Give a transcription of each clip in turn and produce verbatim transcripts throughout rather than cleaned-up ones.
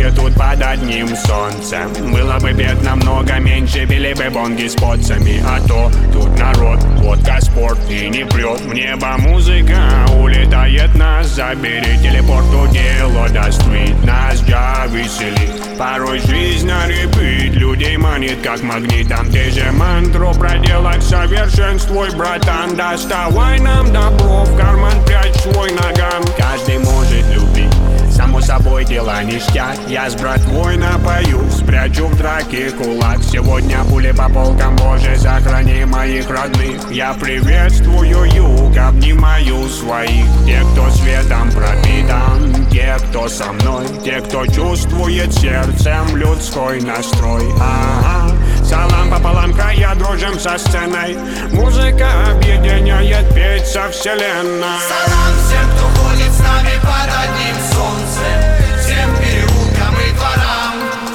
все тут под одним солнцем. Было бы бед намного меньше, били бы бонги с поцами. А то тут народ, водка, спорт и не прет. В небо музыка улетает, нас забери. Телепорту дело достоит, нас я веселит. Порой жизнь на репит, людей манит как магнитом. Ты же мантру проделать совершенствуй, братан. Доставай нам добро, в карман прячь свой наган. Каждый может любить, само собой дела ништяк. Я с братвой напою, спрячу в драке кулак. Сегодня пули по полкам, Боже, сохрани моих родных. Я приветствую юг, обнимаю своих. Те, кто светом пропитан, те, кто со мной, те, кто чувствует сердцем людской настрой. Ага, салам пополам, края дружим со сценой. Музыка объединяет, петь со вселенной. Салам всем, кто ходит с нами под одним солнцем, всем переулкам и дворам.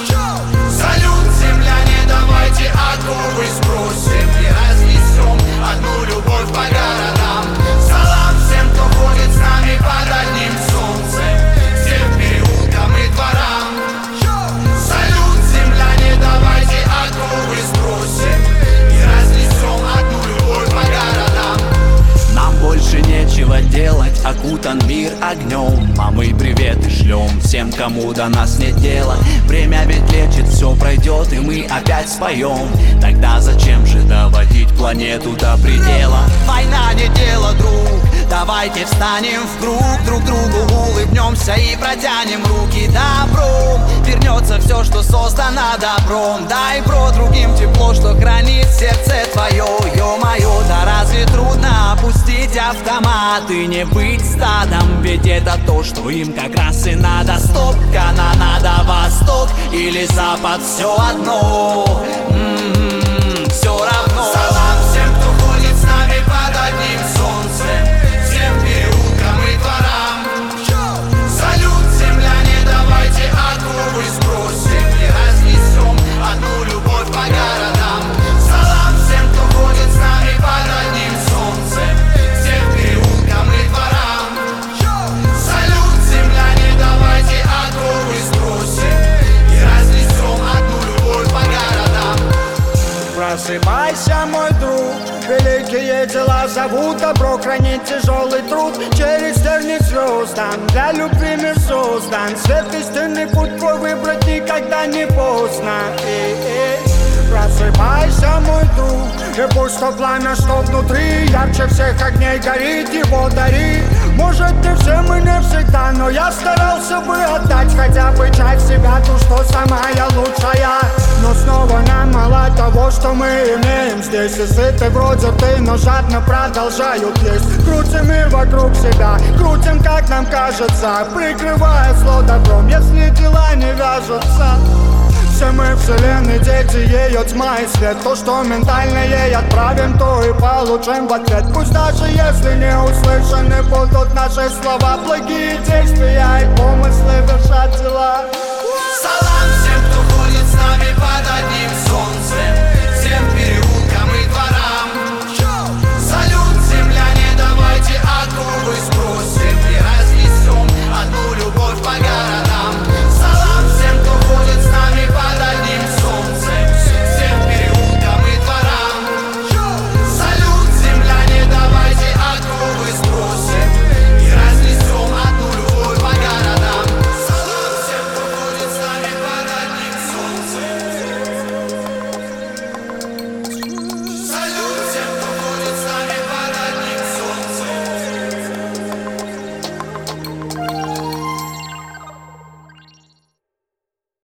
Салют, земляне, давайте оковы сбросим и разнесем одну любовь по городам. Салам всем, кто ходит с нами под одним солнцем, всем переулкам и дворам. Салют, земляне, давайте оковы сбросим и разнесем одну любовь по городам. Нам больше нечего делать, окутан мир огнем. А мы приветы шлем всем, кому до нас нет дела. Время ведь лечит, все пройдет, и мы опять споем. Тогда зачем же доводить планету до предела? Война не дело, друг, давайте встанем в круг. Друг другу улыбнемся и протянем руки добром. Вернется все, что создано добром. Дай про другим тепло, что хранит сердце твое. Ё-моё, да разве трудно опустить автомат и не быть стадом? Ведь это то, что им как раз и надо. Стоп, канонада, восток или запад, все одно. М-м-м, все равно. Салам всем, кто ходит с нами под одним солнцем, всем переулкам и дворам. Салют, земляне, давайте оковы сбросим и разнесем одну любовь по городам. Салам всем, кто ходит с нами под одним солнцем, всем переулкам и дворам. Салют, земляне, давайте оковы сбросим и разнесем одну любовь по городам. Просыпайся, мой друг, великие дела зовут добро, хранить тяжелый труд. Через терник звездам, для любви мир создан. Свет истинный путь твой выбрать никогда не поздно. И-и. Просыпайся, мой друг, и пусть то пламя, что внутри, ярче всех огней горит, его дари. Может, не всем и не всегда, но я старался бы отдать хотя бы часть себя, ту, что самая лучшая. Но снова нам мало того, что мы имеем здесь. И сыты вроде ты, но жадно продолжают есть. Крутим мир вокруг себя, крутим, как нам кажется, прикрывая зло добром, если дела не вяжутся. Все мы вселенной дети, ее тьма и свет. То, что ментально ей отправим, то и получим в ответ. Пусть даже если не услышаны будут наши слова, благие действия и помыслы вершат дела. Салам всем, кто ходит с нами под одним солнцем, всем